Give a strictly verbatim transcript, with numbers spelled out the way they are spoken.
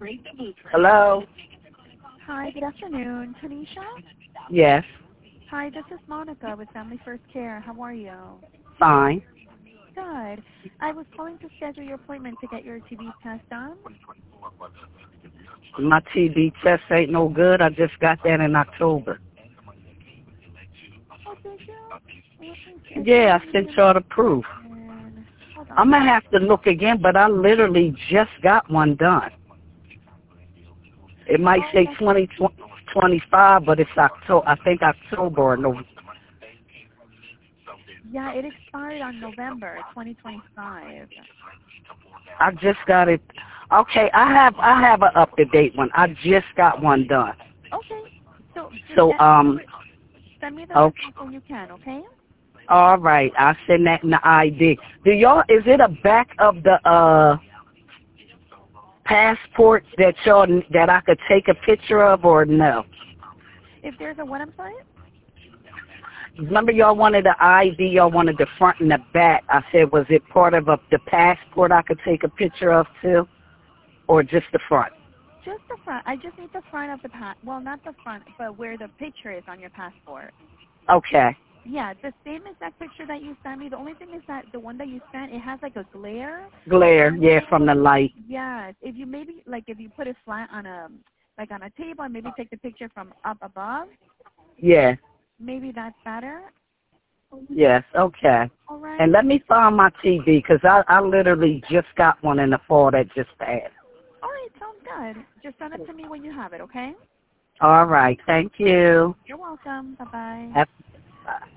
Hello? Hi, good afternoon. Tanisha? Yes. Hi, this is Monica with Family First Care. How are you? Fine. Good. I was calling to schedule your appointment to get your T B test done. My T B test ain't no good. I just got that in October. Oh, did you? Let me see. Yeah, I sent y'all the proof. And hold on. I'm going to have to look again, but I literally just got one done. It might Oh, say that's- twenty twenty-five, but it's October. I think October or November. Yeah, it expired on November twenty twenty-five. I just got it. Okay, I have I have an up to date one. I just got one done. Okay. So just So send, um, send me the okay, results when you can, okay? all right. I'll send that in the I D. Do y'all? Is it a back of the uh passport that y'all that I could take a picture of or no? If there's a what, I'm sorry? Remember y'all wanted the I D, y'all wanted the front and the back. I said, was it part of a, the passport I could take a picture of too, or just the front? Just the front. I just need the front of the pa- well, not the front, but where the picture is on your passport. Okay. Yeah, the same exact picture that you sent me. The only thing is that the one that you sent, it has like a glare. Glare, yeah, from the light. Yes. If you maybe, like if you put it flat on a, like on a table and maybe take the picture from up above, Yeah. maybe that's better. Yes, okay. All right. And let me find my T V, because I, I literally just got one in the fall that just passed. All right, sounds good. Just send it to me when you have it, okay? All right, thank you. You're welcome. Bye-bye. Have, bye.